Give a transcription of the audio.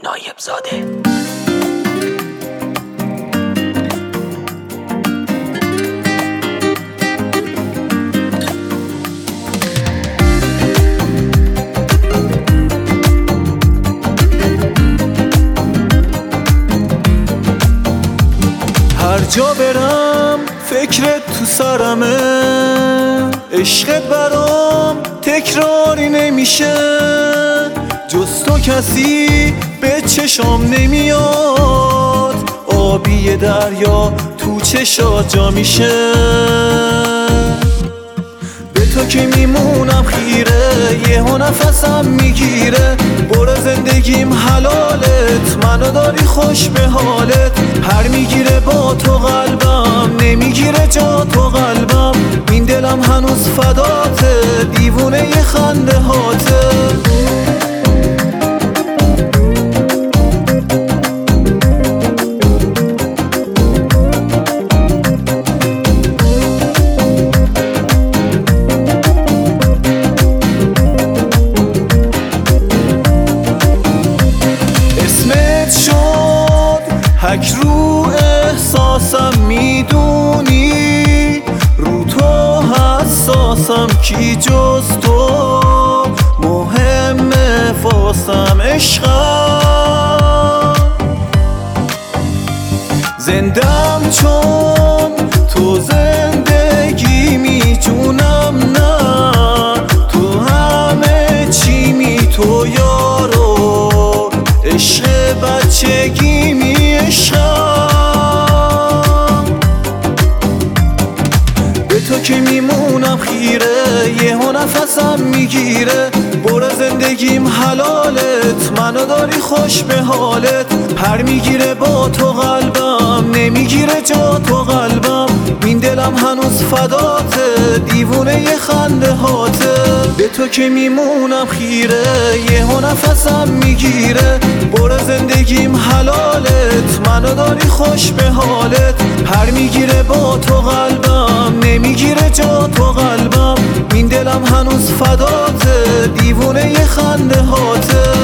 نایب زاده. هر جا برم فکرت تو سرمه، عشقت برام تکراری نمیشه، جز تو کسی به چشام نمیاد، آبی دریا تو چشات جا میشه. به تو که میمونم خیره، یهو نفسم میگیره، برو زندگیم حلالت، منو داری خوش به حالت، پر میگیره با تو قلبم، نمیگیره جا تو قلبم، این دلم هنوز فداته، دیوونه ی خنده هاته. حک رو احساسم میدونی، رو تو حساسم، کی جز تو مهمه واسم، عشقم زندم چون تو زندگی میجونم، نه تو همه چی می، تو یارو عشق بچگی می، به تو که میمونم خیره، یهو نفسم میگیره، برو زندگیم حلالت، منو داری خوش به حالت، پر میگیره با تو قلبم، نمیگیره جا تو قلبم، این دلم هنوز فداته، دیوونه ی خنده هاته. به تو که میمونم خیره، یهو نفسم میگیره، برو زندگیم حلالت، منو داری خوش به حالت، پر میگیره با تو قلبم، نمیگیره جا تو قلبم، این دلم هنوز فداته، دیوونه ی خنده هاته.